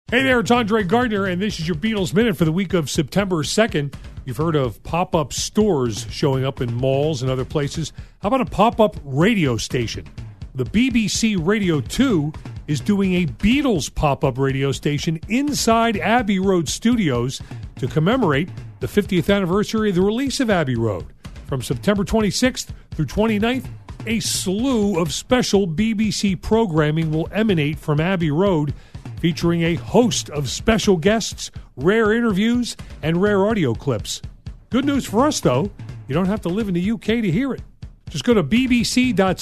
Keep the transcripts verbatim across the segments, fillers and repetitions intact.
Hey there, it's Andre Gardner, and this is your Beatles Minute for the week of September second. You've heard of pop-up stores showing up in malls and other places. How about a pop-up radio station? The B B C Radio two is doing a Beatles pop-up radio station inside Abbey Road Studios to commemorate the fiftieth anniversary of the release of Abbey Road. From September twenty-sixth through twenty-ninth, a slew of special B B C programming will emanate from Abbey Road, featuring a host of special guests, rare interviews, and rare audio clips. Good news for us, though, you don't have to live in the U K to hear it. Just go to bbc.co.uk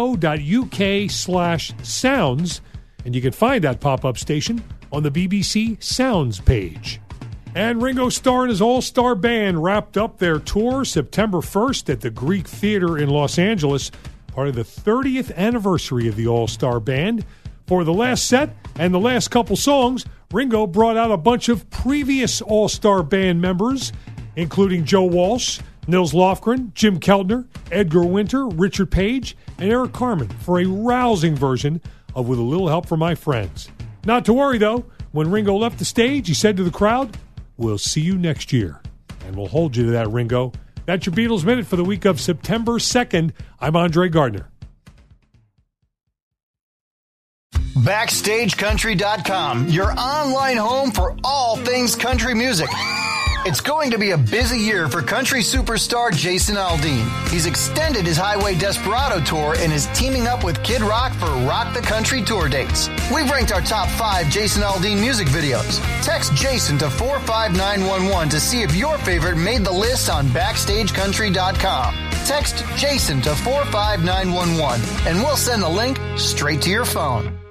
slash sounds, and you can find that pop-up station on the B B C Sounds page. And Ringo Starr and his all-star band wrapped up their tour September first at the Greek Theater in Los Angeles, part of the thirtieth anniversary of the all-star band. For the last set and the last couple songs, Ringo brought out a bunch of previous all-star band members, including Joe Walsh, Nils Lofgren, Jim Keltner, Edgar Winter, Richard Page, and Eric Carmen for a rousing version of With a Little Help from My Friends. Not to worry, though. When Ringo left the stage, he said to the crowd, "We'll see you next year." And we'll hold you to that, Ringo. That's your Beatles Minute for the week of September second. I'm Andre Gardner. Backstage Country dot com, your online home for all things country music. It's going to be a busy year for country superstar Jason Aldean. He's extended his Highway Desperado tour and is teaming up with Kid Rock for Rock the Country tour dates. We've ranked our top five Jason Aldean music videos. Text Jason to four five nine one one to see if your favorite made the list on Backstage Country dot com. Text Jason to four five nine one one and we'll send the link straight to your phone.